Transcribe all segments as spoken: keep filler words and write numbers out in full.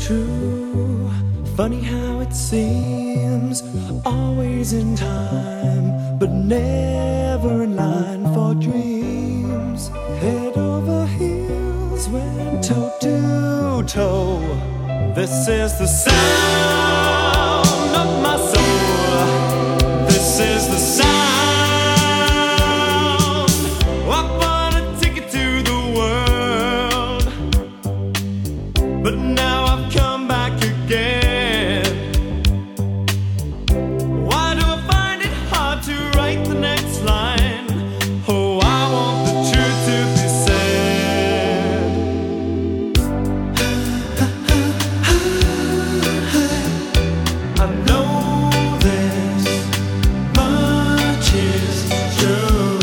true. Funny how it seems, always in time, but never in line for dreams. Head over heels, went toe to toe. This is the sound of my soul. This is the sound. I bought a ticket to the world, but now I've come back again. Why do I find it hard to write the next line? Oh, I want the truth to be said. I know this much is true.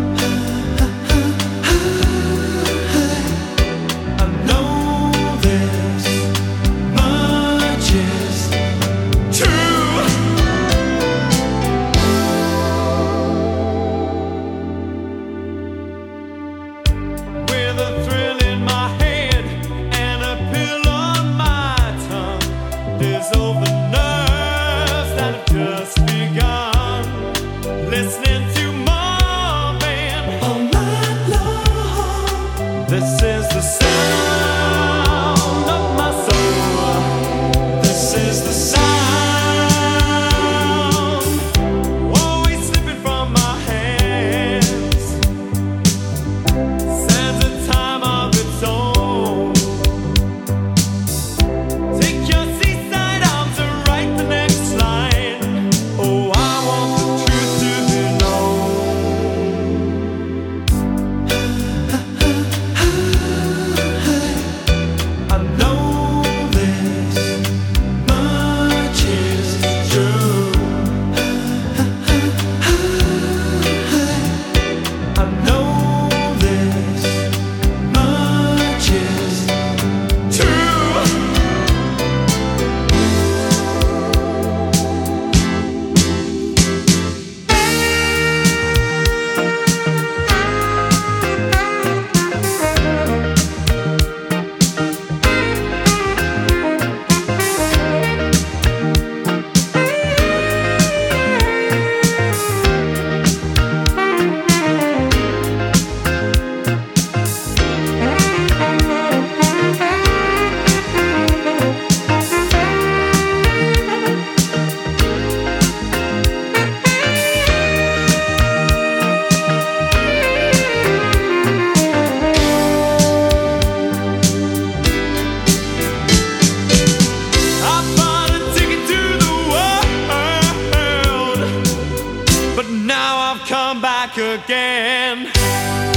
I know this much is true. With a thrill in my head and a pill on my tongue, there's over nerves that have just begun. Listening to Marvin all night long. This is the sound of my soul. This is the sound, always slipping from my hands. Stands a time of its own. Take your seaside arms and write the next line. Oh, I want the truth to be known. I know this much is true. I know this much is true. I bought a ticket to the world, but now I've come back again.